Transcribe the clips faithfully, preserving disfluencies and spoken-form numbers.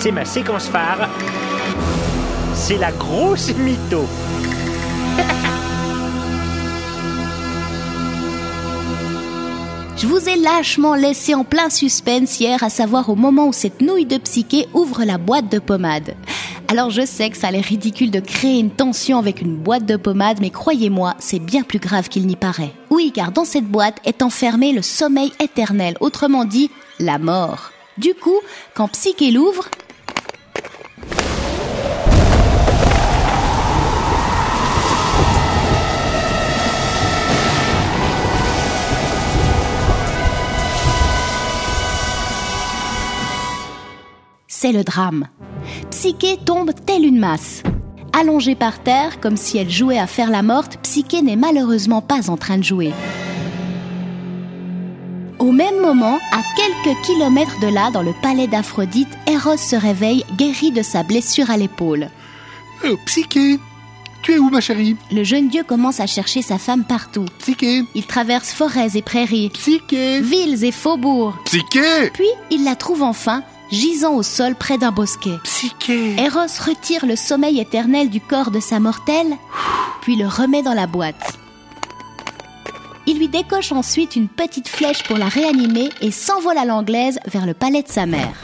c'est ma séquence phare. C'est la grosse mytho. Je vous ai lâchement laissé en plein suspense hier, à savoir au moment où cette nouille de Psyché ouvre la boîte de pommade. Alors je sais que ça a l'air ridicule de créer une tension avec une boîte de pommade, mais croyez-moi, c'est bien plus grave qu'il n'y paraît. Oui, car dans cette boîte est enfermé le sommeil éternel, autrement dit, la mort. Du coup, quand Psyché l'ouvre, c'est le drame. Psyché tombe telle une masse. Allongée par terre, comme si elle jouait à faire la morte, Psyché n'est malheureusement pas en train de jouer. Au même moment, à quelques kilomètres de là, dans le palais d'Aphrodite, Eros se réveille, guéri de sa blessure à l'épaule. Oh, Psyché, tu es où, ma chérie? Le jeune dieu commence à chercher sa femme partout. Psyché, Il traverse forêts et prairies, Psyché, villes et faubourgs. Psyché, Puis, il la trouve enfin, gisant au sol près d'un bosquet. Psyché. Eros retire le sommeil éternel du corps de sa mortelle, puis le remet dans la boîte. Il lui décoche ensuite une petite flèche pour la réanimer et s'envole à l'anglaise vers le palais de sa mère.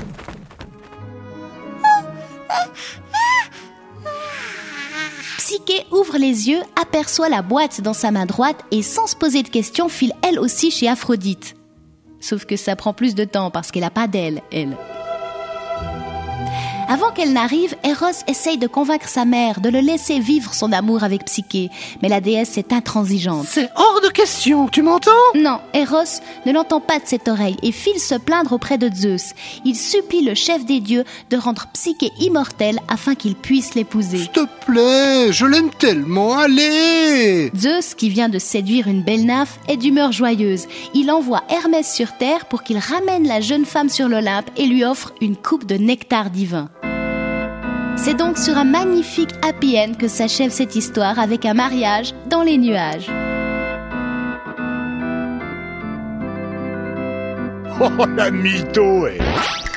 Psyché ouvre les yeux, aperçoit la boîte dans sa main droite et sans se poser de questions file elle aussi chez Aphrodite. Sauf que ça prend plus de temps parce qu'elle n'a pas d'aile, elle. Avant qu'elle n'arrive, Eros essaye de convaincre sa mère de le laisser vivre son amour avec Psyché, mais la déesse est intransigeante. C'est hors de question, tu m'entends? Non, Eros ne l'entend pas de cette oreille et file se plaindre auprès de Zeus. Il supplie le chef des dieux de rendre Psyché immortelle afin qu'il puisse l'épouser. S'il te plaît, je l'aime tellement, allez! Zeus, qui vient de séduire une belle nymphe, est d'humeur joyeuse. Il envoie Hermès sur terre pour qu'il ramène la jeune femme sur l'Olympe et lui offre une coupe de nectar divin. C'est donc sur un magnifique happy end que s'achève cette histoire avec un mariage dans les nuages. Oh, la mytho, elle.